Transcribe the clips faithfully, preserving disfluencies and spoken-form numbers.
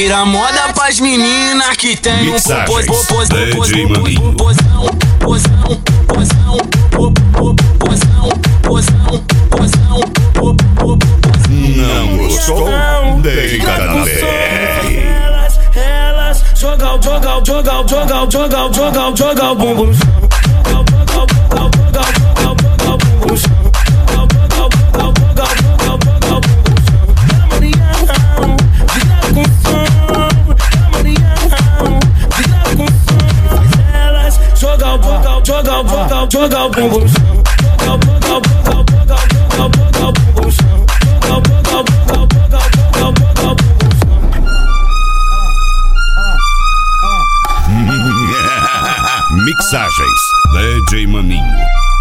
vira moda pras meninas que tem um popô, popô, D J Maninho. posão, posão, posão, posão, posão, posão, posão. Não gostou? Deita na B R. Elas joga, joga, joga, joga, joga, joga, joga o bumbum no chão. Joga, joga, joga o bumbum no chão. Joga, joga, joga, joga, joga o bumbum no chão. Joga, joga, joga, joga, joga o bumbum no chão. Mixagens D J Maninho.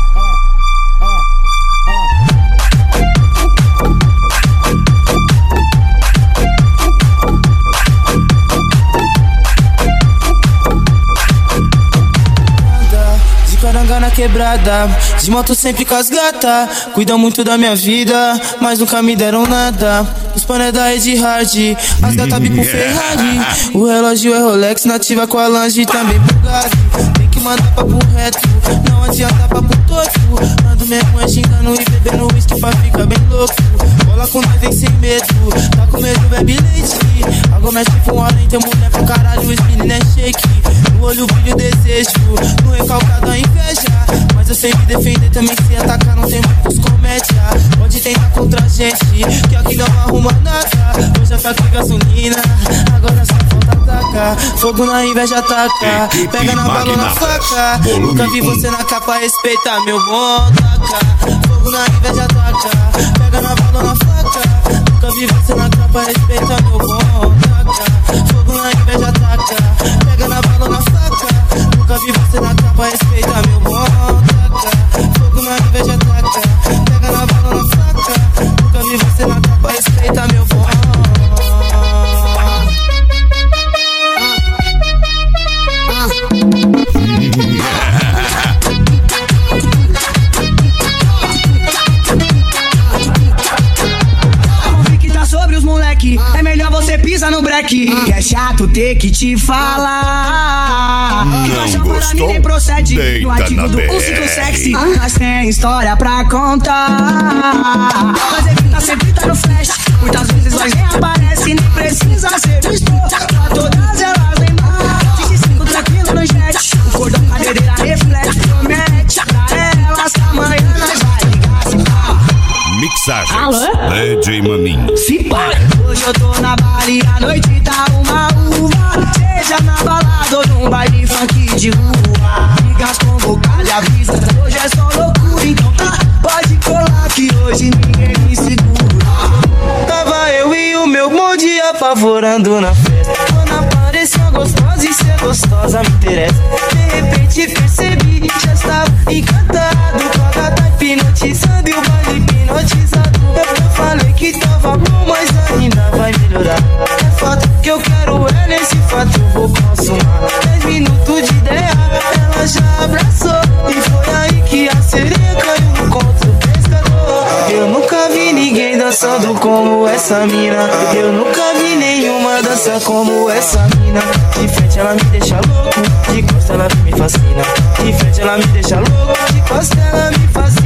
Na quebrada, de moto sempre com as gata. Cuidam muito da minha vida, mas nunca me deram nada. Os panos é da Ed Hard, as gata bico Ferrari. O relógio é Rolex, nativa com a Lange também Bugatti. Tem que mandar papo reto, não adianta papo torto. Ando mesmo é xingando e bebendo whisky pra ficar bem louco. Bola com nós vem sem medo, tá com medo bebe leite. Água mexe com além, tem mulher pra caralho, os meninos é shake. No olho brilho desejo, no recalcado a inveja. Mas eu sei me defender também, se atacar não tem muitos comédia. Pode tentar contra a gente, que aqui não arruma nada. Hoje é fraco e gasolina, agora só falta atacar. Fogo na inveja ataca, pega na bala na faca. Nunca vi você na capa, respeita meu bom taca. Fogo na inveja ataca, pega na bala na faca. Nunca vi você na capa, respeita meu bom taca. Fogo na inveja ataca, pega na bala na faca. Nunca vi você na capa, respeita meu bom taca. Fogo na inveja ataca, pega na bala na faca. Nunca vi você na capa, respeita meu bom. É melhor você pisar no break. Que é chato ter que te falar. Não gostou? Nem procede. Deita no artigo na do B R. curso sexy. Mas tem história pra contar. Mas evita sempre tá no flash. Muitas vezes nós nem aparece. Nem precisa ser visto. Pra todas elas lembrar. vinte e cinco tranquilo no jet. O cordão cadeira reflete. Promete pra elas que amanhã nós vai ligar assim. Mixagens Alô? D J Maninho. Se pá. Hoje eu tô na bala e a noite tá uma uva. Seja na balada ou num baile funk de rua. Amigas com vocal e avisa. Hoje é só loucura, então tá. Pode colar que hoje ninguém me segura. Tava eu e o meu bonde apavorando na festa. Quando apareceu gostosa e ser gostosa me interessa. De repente percebi, já estava encantado. Com a gata hipnotizando e o baile hipnotizado. Eu falei que tava bom, mas ainda vai melhorar. É fato que eu quero, é nesse fato eu vou consumar. Dez minutos de ideia, ela já abraçou. E foi aí que a sereia caiu no conto do pescador. Eu nunca vi ninguém dançando como essa mina. Eu nunca vi nenhuma dança como essa mina. De frente ela me deixa louco, de costa ela me fascina. De frente ela me deixa louco, de costa ela me fascina.